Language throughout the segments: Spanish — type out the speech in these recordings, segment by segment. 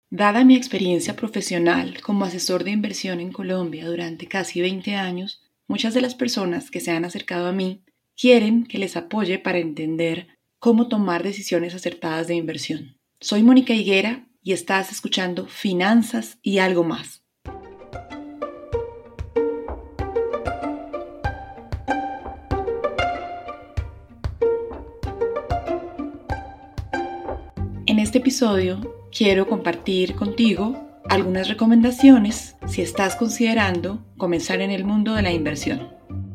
Dada mi experiencia profesional como asesor de inversión en Colombia durante casi 20 años, muchas de las personas que se han acercado a mí quieren que les apoye para entender cómo tomar decisiones acertadas de inversión. Soy Mónica Higuera y estás escuchando Finanzas y algo más. En este episodio quiero compartir contigo algunas recomendaciones si estás considerando comenzar en el mundo de la inversión.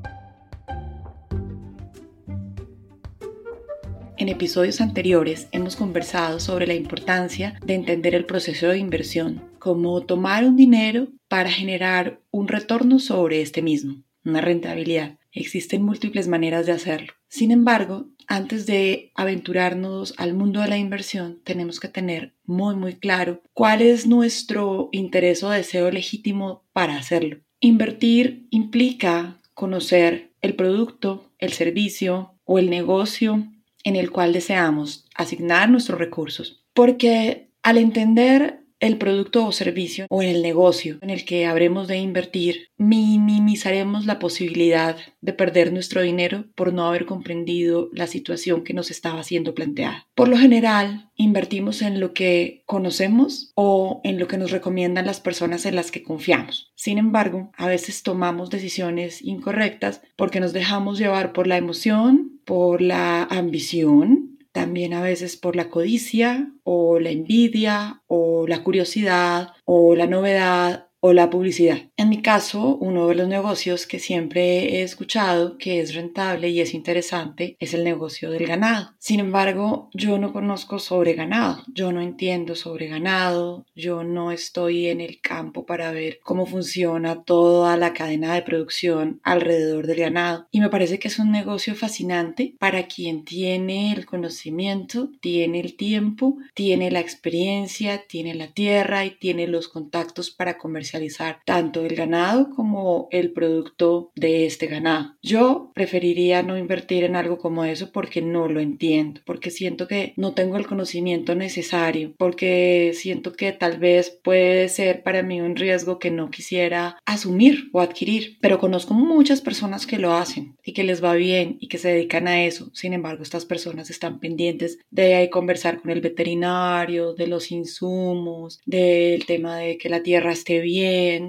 En episodios anteriores hemos conversado sobre la importancia de entender el proceso de inversión, como tomar un dinero para generar un retorno sobre este mismo, una rentabilidad. Existen múltiples maneras de hacerlo. Sin embargo, antes de aventurarnos al mundo de la inversión, tenemos que tener muy claro cuál es nuestro interés o deseo legítimo para hacerlo. Invertir implica conocer el producto, el servicio o el negocio en el cual deseamos asignar nuestros recursos. Porque al entender el producto o servicio o en el negocio en el que habremos de invertir, minimizaremos la posibilidad de perder nuestro dinero por no haber comprendido la situación que nos estaba siendo planteada. Por lo general, invertimos en lo que conocemos o en lo que nos recomiendan las personas en las que confiamos. Sin embargo, a veces tomamos decisiones incorrectas porque nos dejamos llevar por la emoción, por la ambición, también a veces por la codicia o la envidia o la curiosidad o la novedad o la publicidad. En mi caso, uno de los negocios que siempre he escuchado que es rentable y es interesante es el negocio del ganado. Sin embargo, yo no conozco sobre ganado, yo no entiendo sobre ganado, yo no estoy en el campo para ver cómo funciona toda la cadena de producción alrededor del ganado. Y me parece que es un negocio fascinante para quien tiene el conocimiento, tiene el tiempo, tiene la experiencia, tiene la tierra y tiene los contactos para comercializar tanto el ganado como el producto de este ganado. Yo preferiría no invertir en algo como eso porque no lo entiendo, porque siento que no tengo el conocimiento necesario, porque siento que tal vez puede ser para mí un riesgo que no quisiera asumir o adquirir, pero conozco muchas personas que lo hacen y que les va bien y que se dedican a eso. Sin embargo, estas personas están pendientes de conversar con el veterinario, de los insumos, del tema de que la tierra esté bien,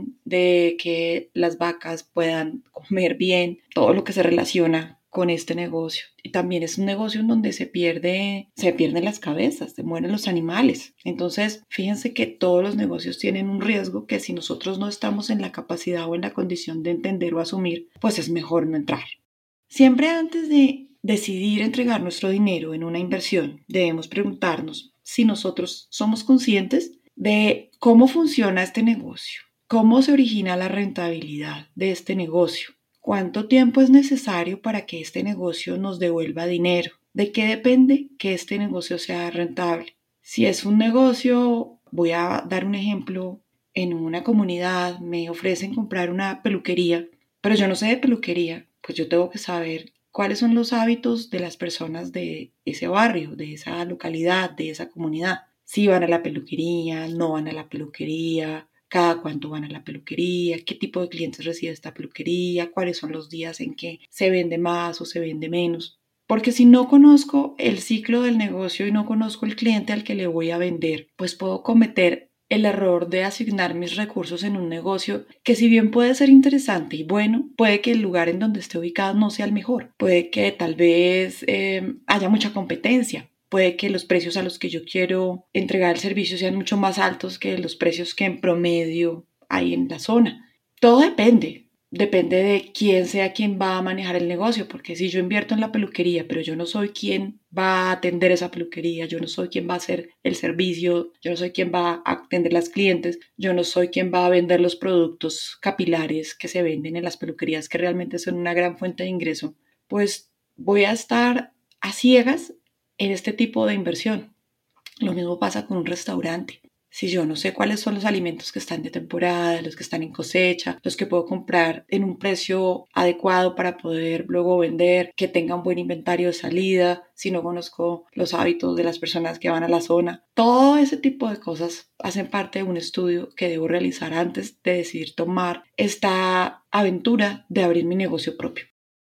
de que las vacas puedan comer bien, todo lo que se relaciona con este negocio. Y también es un negocio en donde se pierden las cabezas, se mueren los animales. Entonces, fíjense que todos los negocios tienen un riesgo que si nosotros no estamos en la capacidad o en la condición de entender o asumir, pues es mejor no entrar. Siempre antes de decidir entregar nuestro dinero en una inversión, debemos preguntarnos si nosotros somos conscientes de cómo funciona este negocio, cómo se origina la rentabilidad de este negocio, cuánto tiempo es necesario para que este negocio nos devuelva dinero, de qué depende que este negocio sea rentable. Si es un negocio, voy a dar un ejemplo, en una comunidad me ofrecen comprar una peluquería, pero yo no sé de peluquería, pues yo tengo que saber cuáles son los hábitos de las personas de ese barrio, de esa localidad, de esa comunidad. Si van a la peluquería, no van a la peluquería, cada cuánto van a la peluquería, qué tipo de clientes recibe esta peluquería, cuáles son los días en que se vende más o se vende menos. Porque si no conozco el ciclo del negocio y no conozco el cliente al que le voy a vender, pues puedo cometer el error de asignar mis recursos en un negocio que, si bien puede ser interesante y bueno, puede que el lugar en donde esté ubicado no sea el mejor. Puede que tal vez haya mucha competencia. Puede que los precios a los que yo quiero entregar el servicio sean mucho más altos que los precios que en promedio hay en la zona. Todo depende. Depende de quién sea quien va a manejar el negocio, porque si yo invierto en la peluquería, pero yo no soy quien va a atender esa peluquería, yo no soy quien va a hacer el servicio, yo no soy quien va a atender las clientes, yo no soy quien va a vender los productos capilares que se venden en las peluquerías, que realmente son una gran fuente de ingreso, pues voy a estar a ciegas en este tipo de inversión. Lo mismo pasa con un restaurante. Si yo no sé cuáles son los alimentos que están de temporada, los que están en cosecha, los que puedo comprar en un precio adecuado para poder luego vender, que tengan buen inventario de salida, si no conozco los hábitos de las personas que van a la zona, todo ese tipo de cosas hacen parte de un estudio que debo realizar antes de decidir tomar esta aventura de abrir mi negocio propio.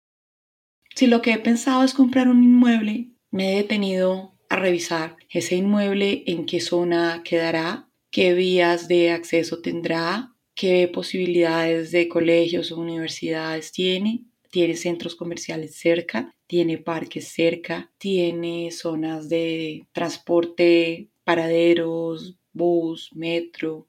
Si lo que he pensado es comprar un inmueble, me he detenido a revisar ese inmueble, en qué zona quedará, qué vías de acceso tendrá, qué posibilidades de colegios o universidades tiene centros comerciales cerca, tiene parques cerca, tiene zonas de transporte, paraderos, bus, metro,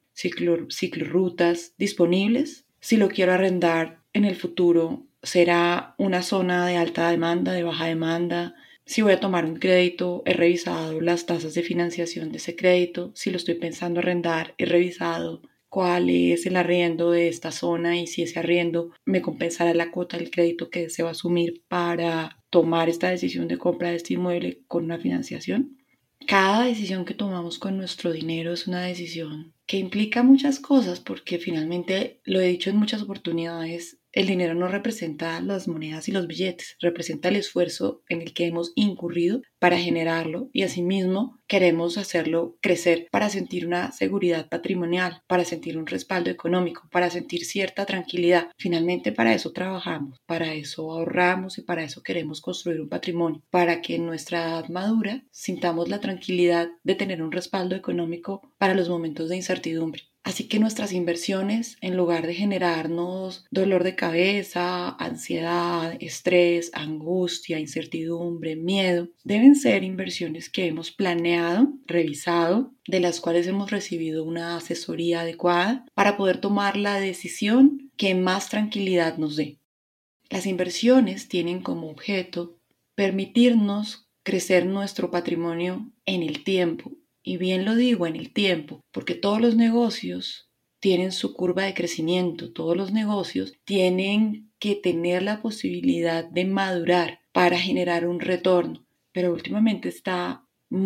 ciclorrutas disponibles. Si lo quiero arrendar en el futuro, será una zona de alta demanda, de baja demanda. Si voy a tomar un crédito, he revisado las tasas de financiación de ese crédito. Si lo estoy pensando arrendar, he revisado cuál es el arriendo de esta zona y si ese arriendo me compensará la cuota del crédito que deseo asumir para tomar esta decisión de compra de este inmueble con una financiación. Cada decisión que tomamos con nuestro dinero es una decisión que implica muchas cosas porque finalmente, lo he dicho en muchas oportunidades, el dinero no representa las monedas y los billetes, representa el esfuerzo en el que hemos incurrido para generarlo y asimismo queremos hacerlo crecer para sentir una seguridad patrimonial, para sentir un respaldo económico, para sentir cierta tranquilidad. Finalmente para eso trabajamos, para eso ahorramos y para eso queremos construir un patrimonio, para que en nuestra edad madura sintamos la tranquilidad de tener un respaldo económico para los momentos de incertidumbre. Así que nuestras inversiones, en lugar de generarnos dolor de cabeza, ansiedad, estrés, angustia, incertidumbre, miedo, deben ser inversiones que hemos planeado, revisado, de las cuales hemos recibido una asesoría adecuada para poder tomar la decisión que más tranquilidad nos dé. Las inversiones tienen como objeto permitirnos crecer nuestro patrimonio en el tiempo. Y bien lo digo, en el tiempo, porque todos los negocios tienen su curva de crecimiento, todos los negocios tienen que tener la posibilidad de madurar para generar un retorno. Pero últimamente está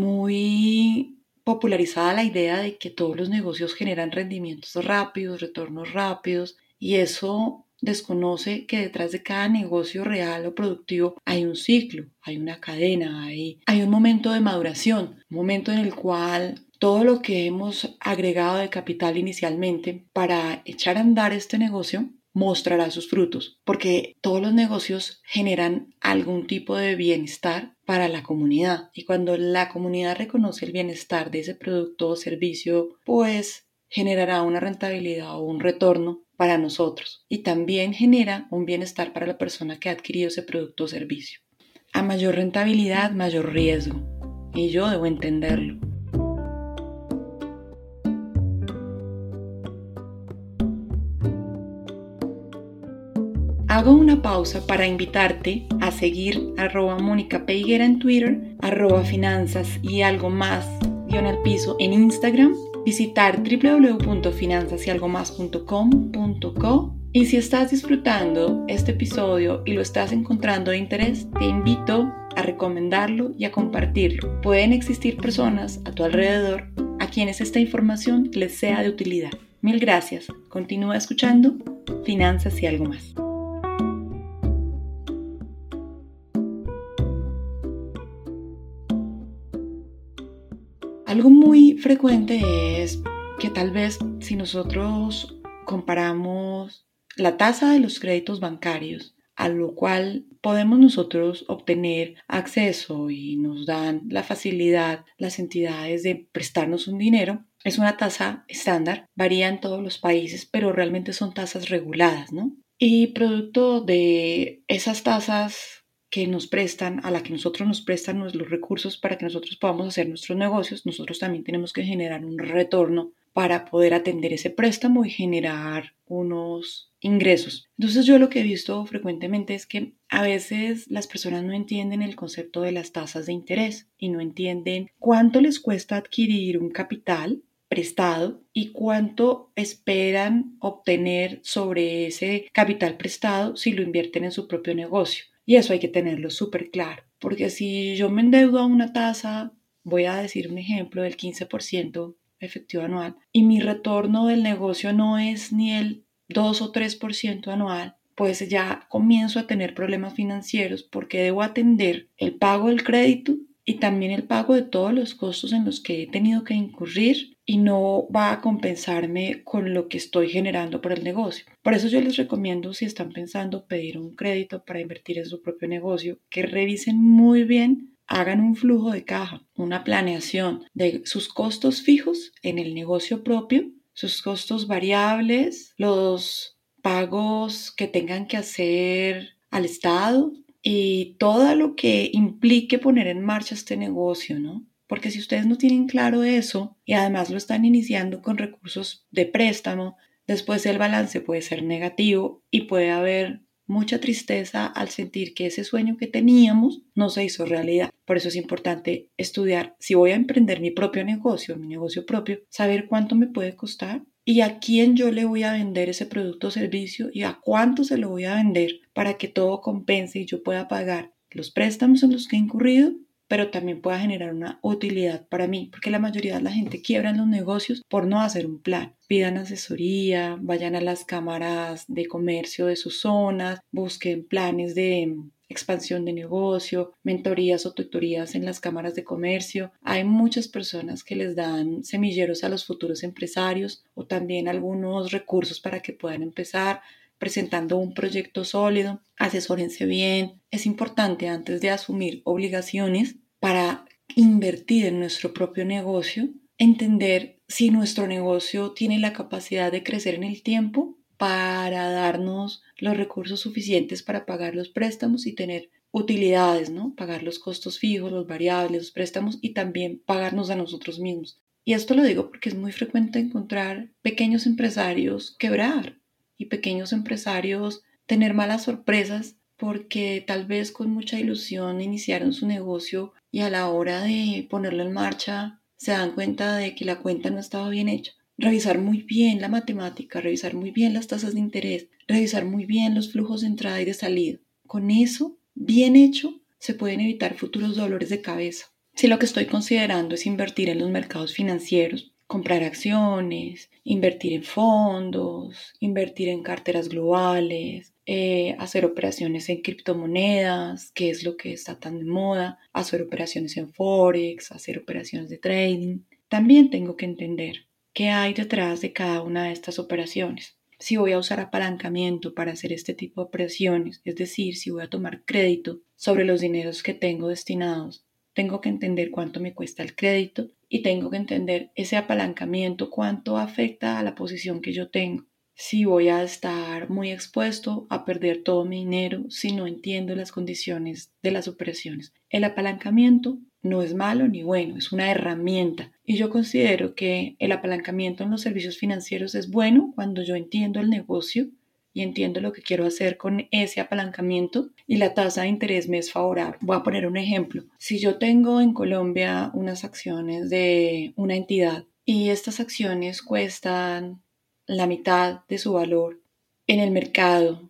muy popularizada la idea de que todos los negocios generan rendimientos rápidos, retornos rápidos, y eso desconoce que detrás de cada negocio real o productivo hay un ciclo, hay una cadena, hay un momento de maduración, un momento en el cual todo lo que hemos agregado de capital inicialmente para echar a andar este negocio mostrará sus frutos, porque todos los negocios generan algún tipo de bienestar para la comunidad y cuando la comunidad reconoce el bienestar de ese producto o servicio, pues generará una rentabilidad o un retorno para nosotros y también genera un bienestar para la persona que ha adquirido ese producto o servicio. A mayor rentabilidad, mayor riesgo y yo debo entenderlo. Hago una pausa para invitarte a seguir @Mónica P. Higuera en Twitter, @finanzas y algo más _al_ en Instagram, visitar www.finanzasyalgomás.com.co y si estás disfrutando este episodio y lo estás encontrando de interés, te invito a recomendarlo y a compartirlo. Pueden existir personas a tu alrededor a quienes esta información les sea de utilidad. Mil gracias. Continúa escuchando Finanzas y algo más. Algo muy frecuente es que tal vez si nosotros comparamos la tasa de los créditos bancarios, a lo cual podemos nosotros obtener acceso y nos dan la facilidad las entidades de prestarnos un dinero, es una tasa estándar, varía en todos los países, pero realmente son tasas reguladas, ¿no? Y producto de esas tasas que nos prestan, a la que nosotros nos prestan los recursos para que nosotros podamos hacer nuestros negocios, nosotros también tenemos que generar un retorno para poder atender ese préstamo y generar unos ingresos. Entonces yo lo que he visto frecuentemente es que a veces las personas no entienden el concepto de las tasas de interés y no entienden cuánto les cuesta adquirir un capital prestado y cuánto esperan obtener sobre ese capital prestado si lo invierten en su propio negocio. Y eso hay que tenerlo súper claro, porque si yo me endeudo a una tasa, voy a decir un ejemplo del 15%, efectivo anual y mi retorno del negocio no es ni el 2 o 3% anual, pues ya comienzo a tener problemas financieros porque debo atender el pago del crédito y también el pago de todos los costos en los que he tenido que incurrir y no va a compensarme con lo que estoy generando por el negocio. Por eso yo les recomiendo, si están pensando pedir un crédito para invertir en su propio negocio, que revisen muy bien, hagan un flujo de caja, una planeación de sus costos fijos en el negocio propio, sus costos variables, los pagos que tengan que hacer al Estado y todo lo que implique poner en marcha este negocio, ¿no? Porque si ustedes no tienen claro eso y además lo están iniciando con recursos de préstamo, después el balance puede ser negativo y puede haber mucha tristeza al sentir que ese sueño que teníamos no se hizo realidad. Por eso es importante estudiar si voy a emprender mi propio negocio, mi negocio propio, saber cuánto me puede costar y a quién yo le voy a vender ese producto o servicio y a cuánto se lo voy a vender para que todo compense y yo pueda pagar los préstamos en los que he incurrido, pero también pueda generar una utilidad para mí, porque la mayoría de la gente quiebra en los negocios por no hacer un plan. Pidan asesoría, vayan a las cámaras de comercio de sus zonas, busquen planes de expansión de negocio, mentorías o tutorías en las cámaras de comercio. Hay muchas personas que les dan semilleros a los futuros empresarios o también algunos recursos para que puedan empezar presentando un proyecto sólido, asesórense bien. Es importante antes de asumir obligaciones para invertir en nuestro propio negocio, entender si nuestro negocio tiene la capacidad de crecer en el tiempo para darnos los recursos suficientes para pagar los préstamos y tener utilidades, ¿no? Pagar los costos fijos, los variables, los préstamos y también pagarnos a nosotros mismos. Y esto lo digo porque es muy frecuente encontrar pequeños empresarios quebrar y pequeños empresarios tener malas sorpresas porque tal vez con mucha ilusión iniciaron su negocio y a la hora de ponerlo en marcha se dan cuenta de que la cuenta no estaba bien hecha. Revisar muy bien la matemática, revisar muy bien las tasas de interés, revisar muy bien los flujos de entrada y de salida. Con eso, bien hecho, se pueden evitar futuros dolores de cabeza. Si lo que estoy considerando es invertir en los mercados financieros, comprar acciones, invertir en fondos, invertir en carteras globales, hacer operaciones en criptomonedas, que es lo que está tan de moda, hacer operaciones en Forex, hacer operaciones de trading. También tengo que entender qué hay detrás de cada una de estas operaciones. Si voy a usar apalancamiento para hacer este tipo de operaciones, es decir, si voy a tomar crédito sobre los dineros que tengo destinados, tengo que entender cuánto me cuesta el crédito y tengo que entender ese apalancamiento, cuánto afecta a la posición que yo tengo. Si voy a estar muy expuesto a perder todo mi dinero si no entiendo las condiciones de las operaciones. El apalancamiento no es malo ni bueno, es una herramienta. Y yo considero que el apalancamiento en los servicios financieros es bueno cuando yo entiendo el negocio y entiendo lo que quiero hacer con ese apalancamiento y la tasa de interés me es favorable. Voy a poner un ejemplo. Si yo tengo en Colombia unas acciones de una entidad y estas acciones cuestan la mitad de su valor en el mercado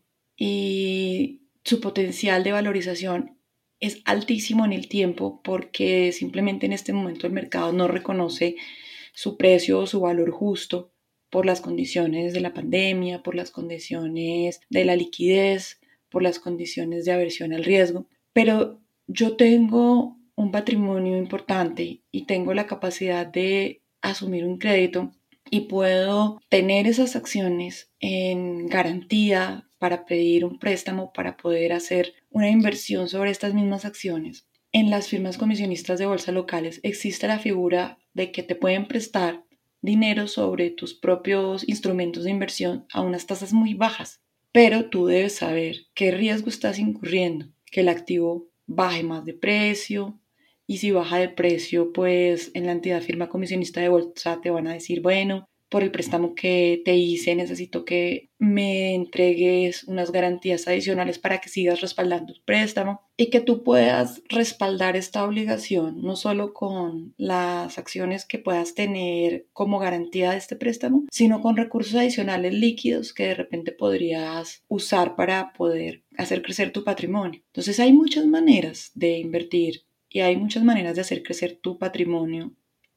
y su potencial de valorización es altísimo en el tiempo porque simplemente en este momento el mercado no reconoce su precio o su valor justo por las condiciones de la pandemia, por las condiciones de la liquidez, por las condiciones de aversión al riesgo. Pero yo tengo un patrimonio importante y tengo la capacidad de asumir un crédito y puedo tener esas acciones en garantía para pedir un préstamo para poder hacer una inversión sobre estas mismas acciones. En las firmas comisionistas de bolsa locales existe la figura de que te pueden prestar dinero sobre tus propios instrumentos de inversión a unas tasas muy bajas, pero tú debes saber qué riesgo estás incurriendo, que el activo baje más de precio, y si baja de precio, pues en la entidad firma comisionista de bolsa te van a decir, bueno, por el préstamo que te hice necesito que me entregues unas garantías adicionales para que sigas respaldando el préstamo y que tú puedas respaldar esta obligación no solo con las acciones que puedas tener como garantía de este préstamo, sino con recursos adicionales líquidos que de repente podrías usar para poder hacer crecer tu patrimonio. Entonces hay muchas maneras de invertir y hay muchas maneras de hacer crecer tu patrimonio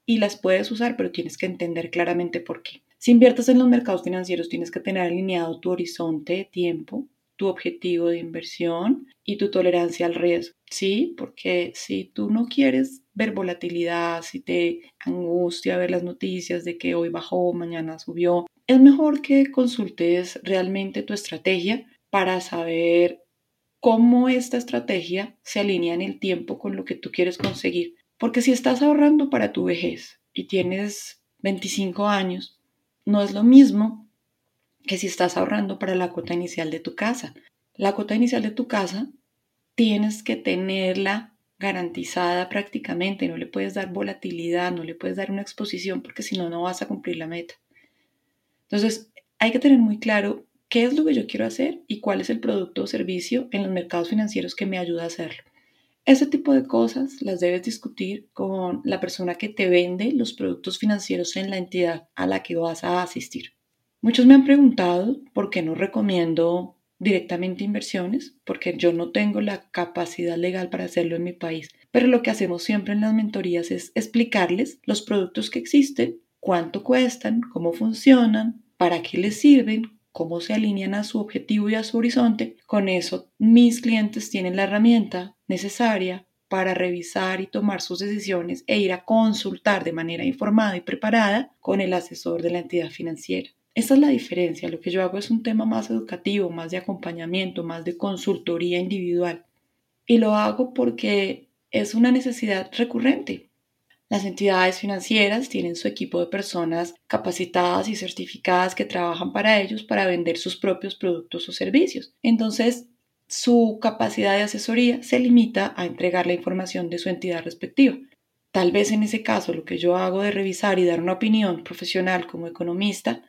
y las puedes usar, pero tienes que entender claramente por qué. Si inviertes en los mercados financieros, tienes que tener alineado tu horizonte de tiempo, tu objetivo de inversión y tu tolerancia al riesgo, ¿sí? Porque si tú no quieres ver volatilidad, si te angustia ver las noticias de que hoy bajó, mañana subió, es mejor que consultes realmente tu estrategia para saber cómo esta estrategia se alinea en el tiempo con lo que tú quieres conseguir. Porque si estás ahorrando para tu vejez y tienes 25 años, no es lo mismo que si estás ahorrando para la cuota inicial de tu casa. La cuota inicial de tu casa tienes que tenerla garantizada prácticamente, no le puedes dar volatilidad, no le puedes dar una exposición porque si no, no vas a cumplir la meta. Entonces, hay que tener muy claro qué es lo que yo quiero hacer y cuál es el producto o servicio en los mercados financieros que me ayuda a hacerlo. Ese tipo de cosas las debes discutir con la persona que te vende los productos financieros en la entidad a la que vas a asistir. Muchos me han preguntado por qué no recomiendo directamente inversiones, porque yo no tengo la capacidad legal para hacerlo en mi país. Pero lo que hacemos siempre en las mentorías es explicarles los productos que existen, cuánto cuestan, cómo funcionan, para qué les sirven, cómo se alinean a su objetivo y a su horizonte. Con eso, mis clientes tienen la herramienta necesaria para revisar y tomar sus decisiones e ir a consultar de manera informada y preparada con el asesor de la entidad financiera. Esa es la diferencia. Lo que yo hago es un tema más educativo, más de acompañamiento, más de consultoría individual. Y lo hago porque es una necesidad recurrente. Las entidades financieras tienen su equipo de personas capacitadas y certificadas que trabajan para ellos para vender sus propios productos o servicios. Entonces, su capacidad de asesoría se limita a entregar la información de su entidad respectiva. Tal vez en ese caso lo que yo hago de revisar y dar una opinión profesional como economista,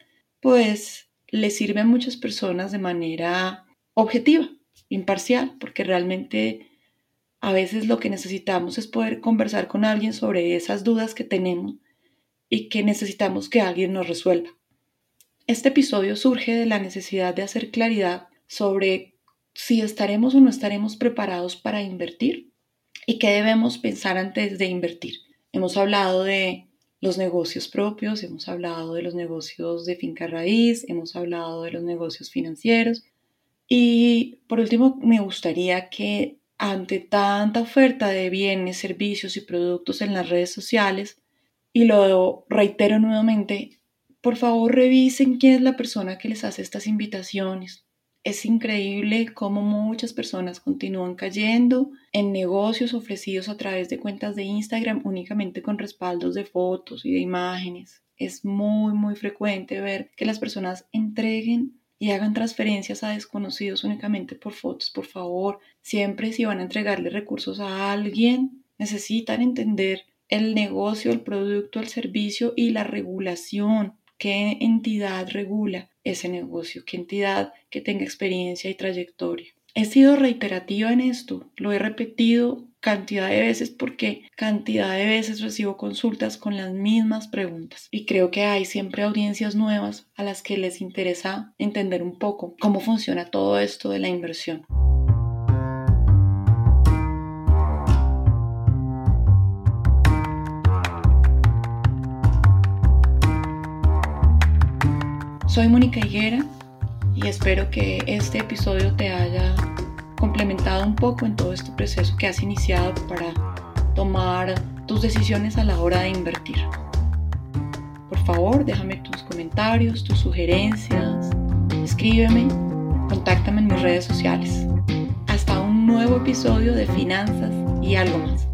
pues le sirve a muchas personas de manera objetiva, imparcial, porque realmente a veces lo que necesitamos es poder conversar con alguien sobre esas dudas que tenemos y que necesitamos que alguien nos resuelva. Este episodio surge de la necesidad de hacer claridad sobre si estaremos o no estaremos preparados para invertir y qué debemos pensar antes de invertir. Hemos hablado de los negocios propios, hemos hablado de los negocios de finca raíz, hemos hablado de los negocios financieros y por último me gustaría que ante tanta oferta de bienes, servicios y productos en las redes sociales, y lo reitero nuevamente, por favor revisen quién es la persona que les hace estas invitaciones. Es increíble cómo muchas personas continúan cayendo en negocios ofrecidos a través de cuentas de Instagram únicamente con respaldos de fotos y de imágenes. Es muy frecuente ver que las personas entreguen y hagan transferencias a desconocidos únicamente por fotos. Por favor, siempre si van a entregarle recursos a alguien, necesitan entender el negocio, el producto, el servicio y la regulación. ¿Qué entidad regula ese negocio? ¿Qué entidad que tenga experiencia y trayectoria? He sido reiterativa en esto, lo he repetido cantidad de veces porque cantidad de veces recibo consultas con las mismas preguntas y creo que hay siempre audiencias nuevas a las que les interesa entender un poco cómo funciona todo esto de la inversión. Soy Mónica Higuera y espero que este episodio te haya complementado un poco en todo este proceso que has iniciado para tomar tus decisiones a la hora de invertir. Por favor, déjame tus comentarios, tus sugerencias, escríbeme, contáctame en mis redes sociales. Hasta un nuevo episodio de Finanzas y algo más.